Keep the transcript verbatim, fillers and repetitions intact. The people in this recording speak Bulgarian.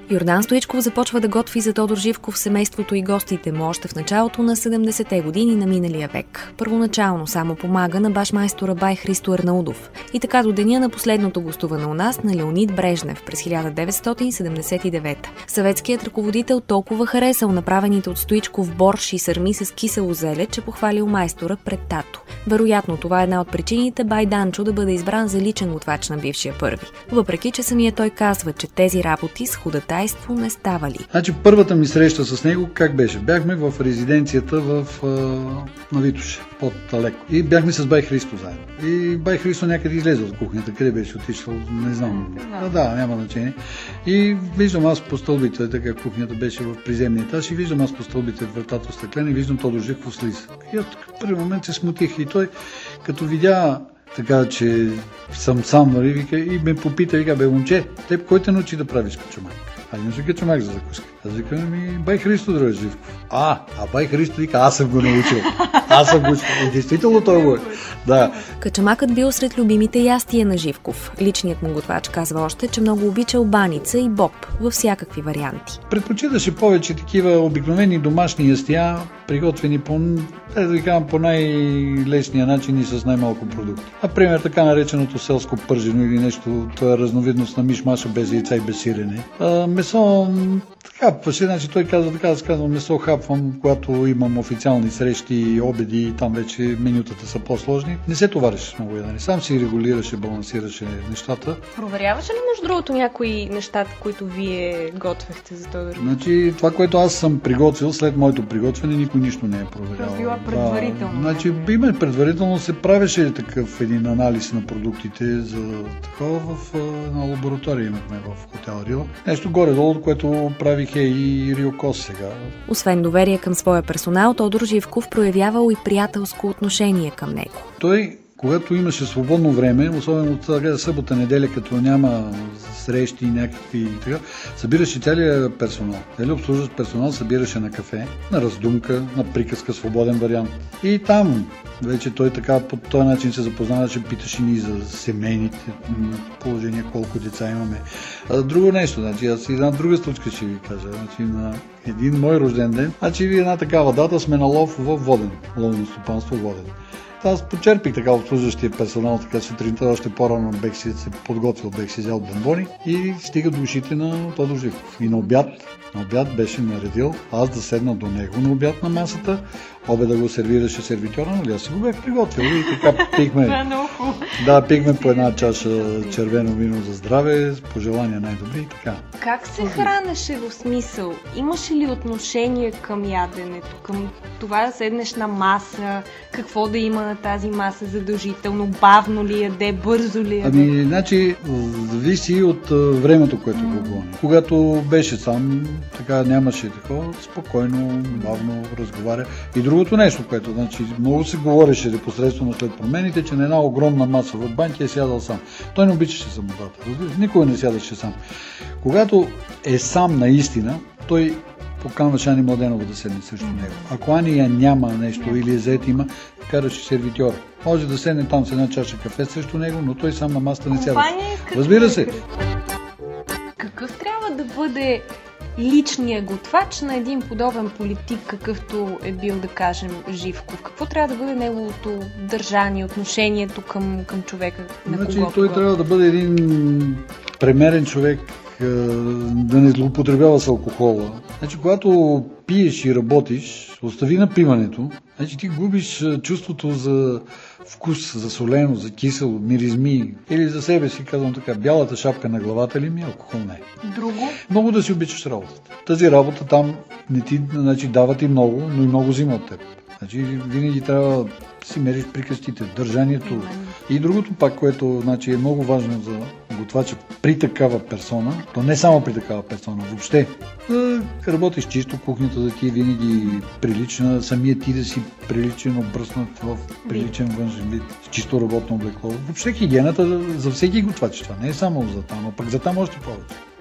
Йордан Стоичков започва да готви за Тодор Живков, семейството и гостите му още в началото на седемдесетте години на миналия век. Първоначално само помага на башмайстора бай Христо Арнаудов. И така до деня на последното гостуване у нас на Леонид Брежнев през хиляда деветстотин седемдесет и девета. Съветският ръководител толкова харесал направените от Стоичков борш и сърми с кисело зеле, че похвалил майстора пред тато. Вероятно това е една от причините бай Данчо да бъде избран за личен готвач на бившия първи. Въпреки че самият той казва, че тези работи с худатайство не ставали. Значи първата ми среща с него как беше? Бяхме в резиденцията в а, на Витоше, под Алеко. И бяхме с бай Христо заедно. И бай Христо някъде излезе от кухнята. Къде беше отишъл? Не знам. А, да, няма значение. И виждам аз по стълбите, така кухнята беше в приземния етаж, и виждам аз по стълбите вратата стъклена и виждам Тодор Живков слиза. И аз в първи момент се смутих и той, като видя така, че съм сам, нали, вика, и ме попита, вика, бе, момче, теб кой те научи да правиш качумак? А не си качумак за закуска. Аз викам, ми, бай Христо, дръж Живков. А, а бай Христо вика, аз съм го научил. Аз съм го научил. И действително той го е. Да. Качамакът бил сред любимите ястия на Живков. Личният му готвач казва още, че много обичал баница и боб във всякакви варианти. Предпочиташе повече такива обикновени домашни ястия, приготвени по, да ви кажам, по най-лесния начин и с най-малко продукти. Например, така нареченото селско пържено или нещо, това разновидност на миш-маша без яйца и без сирене. А, месо, така, паше, значи той казва, така да сказвам, месо хапвам, когато имам официални срещи, обеди и там вече менютата са по-сложни. Не се товариш много ядене. Сам си регулираше, балансираше нещата. Проверяваше ли между другото някои нещата, които вие готвехте за Тодор? Значи това, което аз съм приготвил след моето приготвяне, никой нищо не е проверял. Била предварително. Да, значи има предварително се правеше такъв един анализ на продуктите за такова в една лаборатория имахме в хотел Рио. Нещо горе-долу, което правиха и Рио Кос сега. Освен доверие към своя персонал, Тодор Живков проявявал и приятелско отношение към него. Той, когато имаше свободно време, особено от сега събота, неделя, като няма срещи и някакви така, събираше целият персонал. Дали обслужващ персонал събираше на кафе, на раздумка, на приказка, свободен вариант. И там вече той така по този начин се запознаваше, питаше ни за семейните положения, колко деца имаме. А, друго нещо, значи аз една друга случка ще ви кажа. Значи, на един мой рожден ден, значи една такава дата сме на лов в Воден, ловно стопанство Воден. Аз почерпих така обслужващия персонал, така сутринта, още по-рано бех си се подготвил, бех си взел бомбони и стига до ушите на Тодор Живков. И на обяд, на обяд беше наредил аз да седна до него на обяд на масата, обеда го сервираше сервитьора, нали аз си го бях приготвил и така пихме, да, пихме по една чаша червено вино за здраве, с пожелания най-добри и така. Как се хранеше в смисъл? Имаше ли отношение към яденето, към това да седнеш на маса, какво да има на тази маса задължително, бавно ли яде, бързо ли яде? Ами, значи, зависи от времето, което го гони. Когато беше сам, така нямаше такова, спокойно, бавно разговаря. И другото нещо, което, значи, много се говореше непосредствено след промените, че на една огромна маса в банки е сядал сам. Той не обичаше самотата, разбира, никой не сядаше сам. Когато е сам наистина, той поканваше Ани Младенова да седне срещу него. Ако Ани я няма нещо или е зает има, караше сервитьора. Може да седне там с една чаша кафе срещу него, но той сам на масата не сяда. Разбира се. Какъв трябва да бъде личният готвач на един подобен политик, какъвто е бил, да кажем, Живков? Какво трябва да бъде неговото държание, отношението към, към човека, на значи, когото? Той трябва да бъде един премерен човек, да не злоупотребява с алкохола. Значи, когато пиеш и работиш, остави на пиването, значи ти губиш чувството за вкус, за солено, за кисело, миризми. Или за себе си, казвам така, бялата шапка на главата ли ми, алкохол не е. Друго? Много да си обичаш работата. Тази работа там не ти, значи, дава ти много, но и много взима от теб. Значи винаги трябва да си мериш приказките, държанието. И другото пак, което, значи, е много важно за готвача при такава персона, то не само при такава персона, въобще. Да работиш чисто, кухнята да ти е винаги прилична, самия ти да си приличен, обръснат в приличен външен вид, с чисто работно облекло. Въобще хигиената за всеки готвач, това не е само за там, а пък за там още повече.